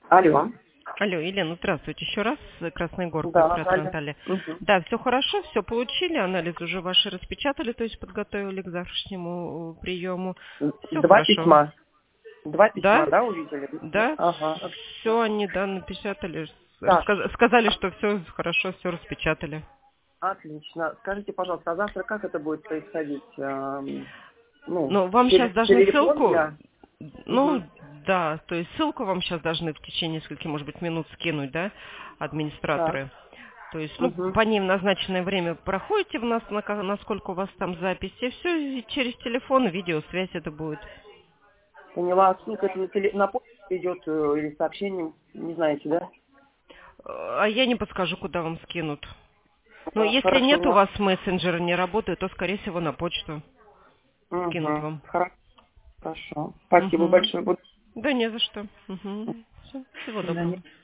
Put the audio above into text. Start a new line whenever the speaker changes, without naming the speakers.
Алло.
Алло, Елена, здравствуйте еще раз. Красный Гор,
Да,
Петра
Наталья.
Наталья.
Мгм.
Да, все хорошо, все получили, анализы уже ваши распечатали, то есть подготовили к завтрашнему приему. Все
Два
хорошо.
письма. Два письма,
Да?
да, увидели?
Да,
Ага.
все они, да, напечатали.
Так,
Сказали, что все хорошо, все распечатали.
отлично. Скажите, пожалуйста, а завтра как это будет происходить? Ну,
Ну, вам сейчас
через
должны
телефон
ссылку,
я?
ну,
Угу.
да, то есть ссылку вам сейчас должны в течение нескольких, может быть, минут скинуть, да,
Так.
администраторы. То есть, ну,
Угу.
по ним назначенное время проходите в нас, насколько у вас там запись, и все, и через телефон, и видеосвязь это будет.
Поняла. Ссылка это на почту идет или сообщением, не знаете, да?
А я не подскажу, куда вам скинут. Но если
Хорошо.
нет у вас мессенджера, не работает, то, скорее всего, на почту скинут
Угу.
вам.
Хорошо. Спасибо
Угу.
большое. Буду.
Да не за что. Угу. Всего
До свидания.
доброго.